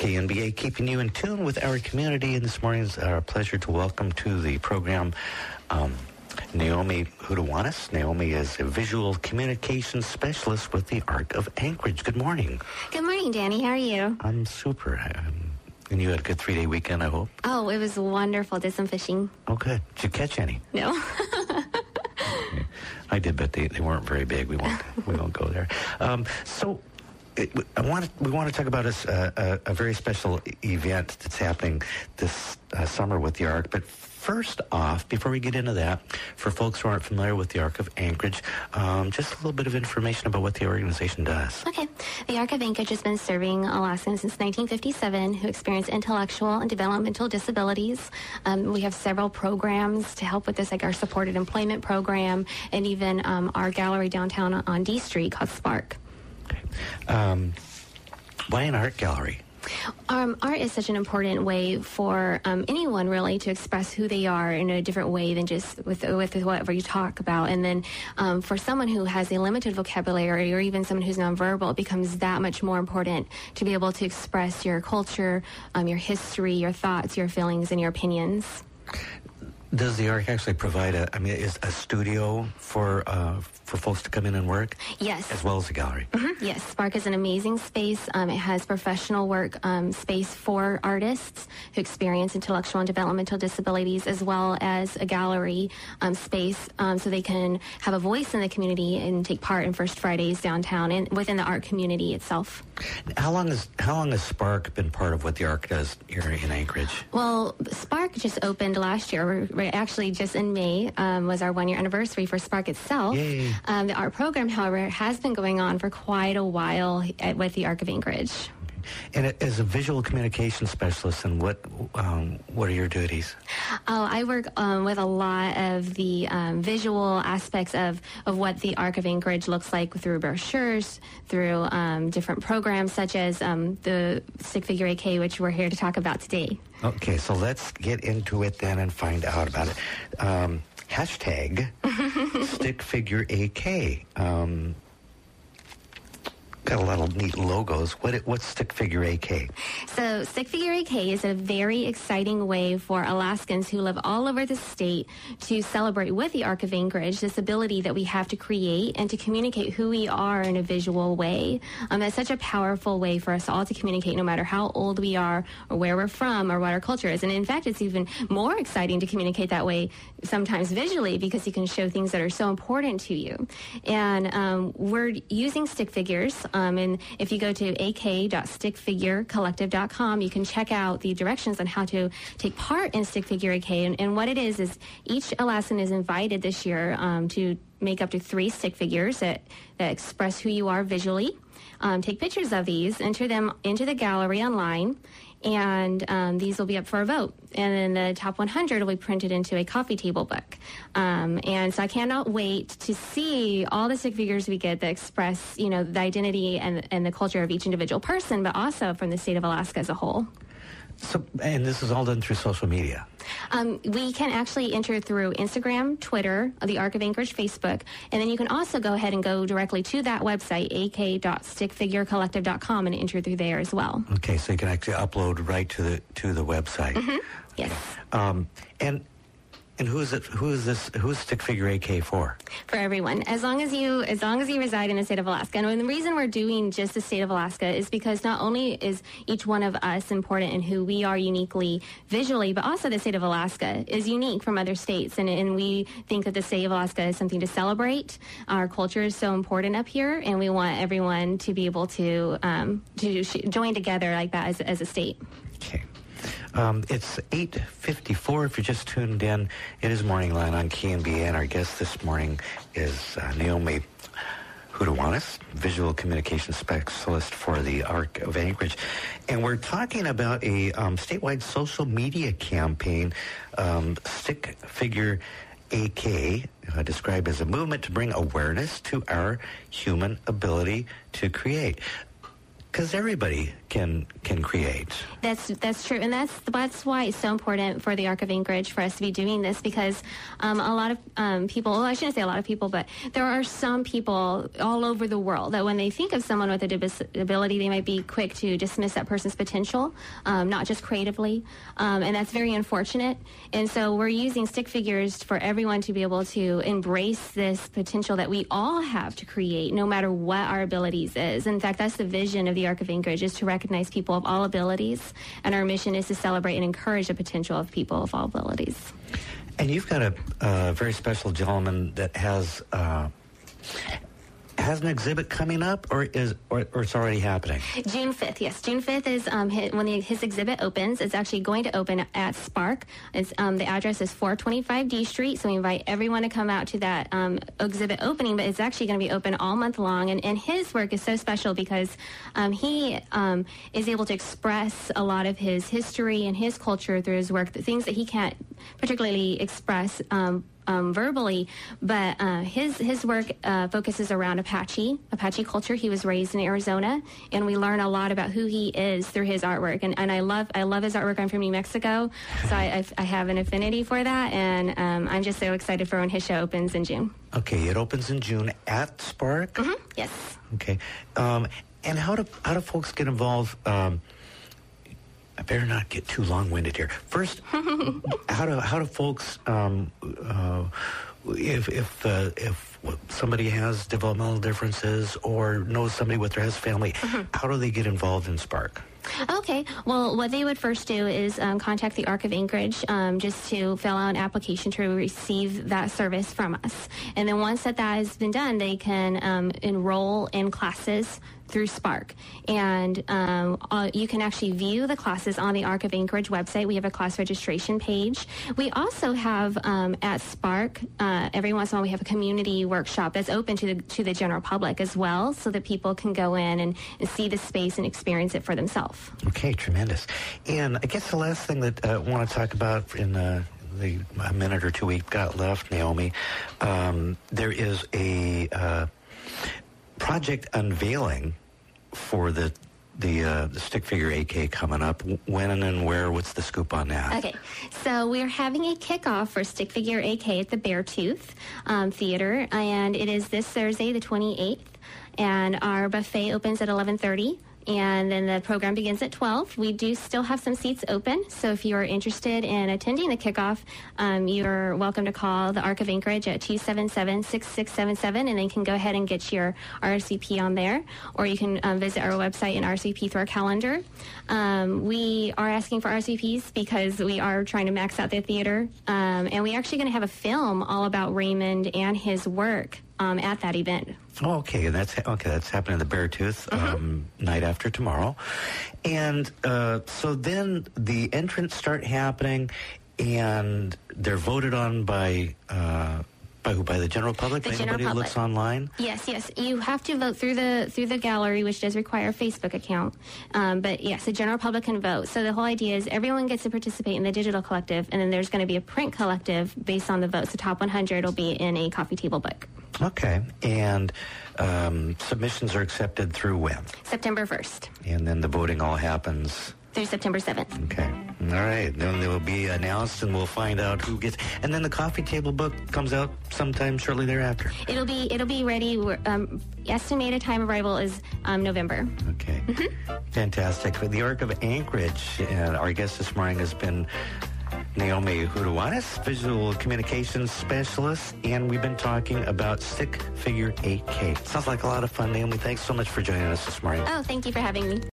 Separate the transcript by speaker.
Speaker 1: KNBA keeping you in tune with our community. And this morning it's our pleasure to welcome to the program Naomi Hudawanis. Naomi is a visual communications specialist with the Arc of Anchorage. Good morning.
Speaker 2: Good morning, Danny. How are you?
Speaker 1: I'm super. And you had a good 3-day weekend, I hope?
Speaker 2: Oh, it was wonderful. Did some fishing.
Speaker 1: Oh, good. Did you catch any?
Speaker 2: No.
Speaker 1: I did, but they weren't very big. We won't go there. We want to talk about a very special event that's happening this summer with the Arc. But first off, before we get into that, for folks who aren't familiar with the Arc of Anchorage, just a little bit of information about what the organization does.
Speaker 2: Okay. The Arc of Anchorage has been serving Alaskans since 1957 who experience intellectual and developmental disabilities. We have several programs to help with this, like our supported employment program and even our gallery downtown on D Street called Spark.
Speaker 1: Okay. Why an art gallery?
Speaker 2: Art is such an important way for anyone really to express who they are in a different way than just with whatever you talk about. And then for someone who has a limited vocabulary or even someone who's nonverbal, it becomes that much more important to be able to express your culture, your history, your thoughts, your feelings, and your opinions.
Speaker 1: Does the Arc actually provide is a studio for folks to come in and work?
Speaker 2: Yes.
Speaker 1: As well as a gallery?
Speaker 2: Mm-hmm. Yes. Spark is an amazing space. It has professional work space for artists who experience intellectual and developmental disabilities, as well as a gallery space so they can have a voice in the community and take part in First Fridays downtown and within the art community itself.
Speaker 1: How long has Spark been part of what the Arc does here in Anchorage?
Speaker 2: Well, Spark just opened last year. Actually, just in May was our 1-year anniversary for Spark itself.
Speaker 1: Yay.
Speaker 2: The art program, however, has been going on for quite a while with the Arc of Anchorage.
Speaker 1: And as a visual communication specialist, and what are your duties?
Speaker 2: Oh, I work with a lot of the visual aspects of what the Arc of Anchorage looks like through brochures, through different programs such as the Stick Figure AK, which we're here to talk about today.
Speaker 1: Okay, so let's get into it then and find out about it. Hashtag Stick Figure AK. Got a lot of neat logos. What's Stick Figure AK?
Speaker 2: So Stick Figure AK is a very exciting way for Alaskans who live all over the state to celebrate with the Arc of Anchorage this ability that we have to create and to communicate who we are in a visual way. It's such a powerful way for us all to communicate no matter how old we are or where we're from or what our culture is. And in fact, it's even more exciting to communicate that way sometimes visually because you can show things that are so important to you. And we're using stick figures. And if you go to ak.stickfigurecollective.com, you can check out the directions on how to take part in Stick Figure AK. And what it is each Alaskan is invited this year to make up to 3 stick figures that express who you are visually. Take pictures of these, enter them into the gallery online, and these will be up for a vote. And then the top 100 will be printed into a coffee table book. And so I cannot wait to see all the stick figures we get that express, the identity and the culture of each individual person, but also from the state of Alaska as a whole.
Speaker 1: So, and this is all done through social media?
Speaker 2: We can actually enter through Instagram, Twitter, the Arc of Anchorage Facebook, and then you can also go ahead and go directly to that website, ak.stickfigurecollective.com, and enter through there as well.
Speaker 1: Okay, so you can actually upload right to the website.
Speaker 2: Mm-hmm. Yes.
Speaker 1: And who is Stick Figure AK for?
Speaker 2: For everyone, as long as you reside in the state of Alaska. And the reason we're doing just the state of Alaska is because not only is each one of us important in who we are uniquely visually, but also the state of Alaska is unique from other states. And we think that the state of Alaska is something to celebrate. Our culture is so important up here, and we want everyone to be able to join together like that as a state.
Speaker 1: Okay. It's 8:54. If you're just tuned in, it is Morning Line on KNBA, and our guest this morning is Naomi Hudawanis, visual communication specialist for the Arc of Anchorage. And we're talking about a statewide social media campaign, Stick Figure AK, described as a movement to bring awareness to our human ability to create. Because everybody can create.
Speaker 2: That's true, and that's why it's so important for the Arc of Anchorage for us to be doing this, because a lot of people, well, I shouldn't say a lot of people, but there are some people all over the world that when they think of someone with a disability, they might be quick to dismiss that person's potential, not just creatively, and that's very unfortunate. And so we're using stick figures for everyone to be able to embrace this potential that we all have to create, no matter what our abilities is. In fact, that's the vision of the Arc of Anchorage, is to recognize people of all abilities, and our mission is to celebrate and encourage the potential of people of all abilities.
Speaker 1: And you've got a very special gentleman that has an exhibit coming up, or it's already happening?
Speaker 2: June 5th, yes. June 5th is when his exhibit opens. It's actually going to open at Spark. It's, the address is 425 D Street, so we invite everyone to come out to that exhibit opening, but it's actually going to be open all month long. And his work is so special because he is able to express a lot of his history and his culture through his work, the things that he can't particularly express verbally, but his work focuses around Apache culture. He was raised in Arizona, and we learn a lot about who he is through his artwork. And I love his artwork. I'm from New Mexico, so I have an affinity for that, and I'm just so excited for when his show opens in June.
Speaker 1: Okay, it opens in June at Spark?
Speaker 2: Mm-hmm. Yes.
Speaker 1: Okay, and how do folks get involved? I better not get too long-winded here. First, how do folks, if somebody has developmental differences or knows somebody with their family, how do they get involved in Spark?
Speaker 2: Okay. Well, what they would first do is contact the Arc of Anchorage just to fill out an application to receive that service from us. And then once that has been done, they can enroll in classes through Spark. And you can actually view the classes on the Arc of Anchorage website. We have a class registration page. We also have at Spark, every once in a while, we have a community workshop that's open to the general public as well, so that people can go in and see the space and experience it for themselves.
Speaker 1: Okay, tremendous. And I guess the last thing that I want to talk about in the minute or two we've got left, Naomi, there is a project unveiling for the stick figure AK coming up. When and where? What's the scoop on that?
Speaker 2: Okay, so we're having a kickoff for Stick Figure AK at the Beartooth Theater, and it is this Thursday, the 28th, and our buffet opens at 11:30. And then the program begins at 12. We do still have some seats open, so if you're interested in attending the kickoff, you're welcome to call the Arc of Anchorage at 277-6677, and then you can go ahead and get your RSVP on there, or you can visit our website and RSVP through our calendar. We are asking for RSVPs because we are trying to max out the theater, and we're actually going to have a film all about Raymond and his work at that event.
Speaker 1: Oh, okay, and that's happening at the Beartooth night after tomorrow, and so then the entrants start happening, and they're voted on by who? By the general public? Anybody who looks online?
Speaker 2: Yes. You have to vote through the gallery, which does require a Facebook account. But yes, the general public can vote. So the whole idea is everyone gets to participate in the digital collective, and then there's going to be a print collective based on the votes. The top 100 will be in a coffee table book.
Speaker 1: Okay, and submissions are accepted through when?
Speaker 2: September 1st.
Speaker 1: And then the voting all happens?
Speaker 2: Through September 7th.
Speaker 1: Okay. All right. Then they will be announced, and we'll find out who gets. And then the coffee table book comes out sometime shortly thereafter.
Speaker 2: It'll be ready. Estimated time of arrival is November.
Speaker 1: Okay. Fantastic. For the Arc of Anchorage, our guest this morning has been Naomi Huruanis, visual communications specialist, and we've been talking about Stick Figure AK. Sounds like a lot of fun, Naomi. Thanks so much for joining us this morning.
Speaker 2: Oh, thank you for having me.